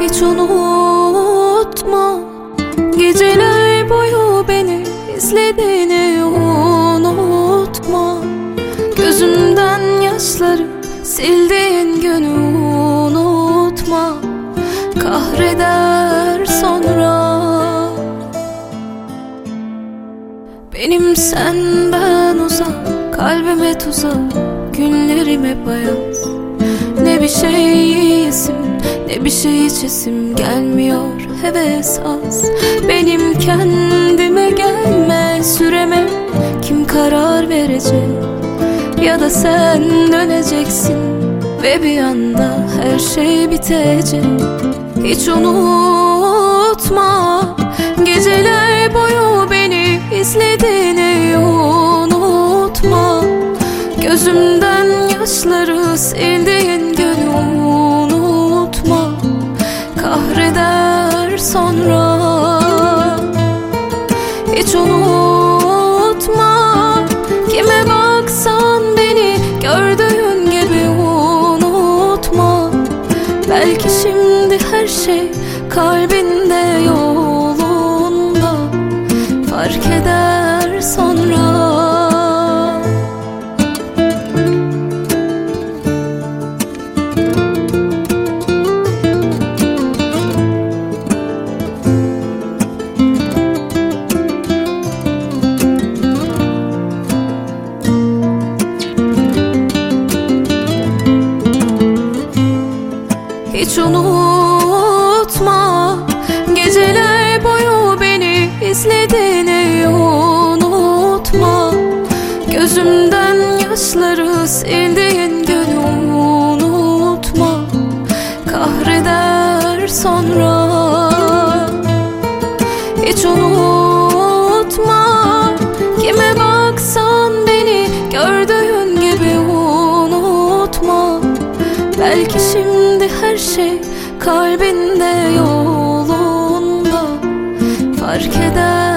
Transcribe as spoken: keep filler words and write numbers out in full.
hiç unutma. Geceler boyu beni izlediğini unutma. Gözümden yaşları sildiğin günü unutma. Kahreder sonra. Benim senden uzak, kalbime tuzak, günlerim hep ayaz. Ne bir şey yiyesim, ne bir şey içesim gelmiyor, heves az. Benim kendime gelme süreme kim karar verecek? Ya da sen döneceksin ve bir anda her şey bitecek. Hiç unutma, geceler boyu beni izlediğini unutma. Gözümden yaşları sildiğin günü unutma. Kahreder sonra. Hiç unutma, kime baksan beni gördüğün gibi unutma. Belki şimdi her şey kalbinde yolunda, fark eder sonra. Hiç unutma, geceler boyu beni izlediğini unutma. Gözümden yaşları sildiğin günü unutma. Kahreder sonra. Hiç unutma, kime baksan beni gördüğün gibi unutma. Belki şimdi her şey kalbinde yolunda, fark eder.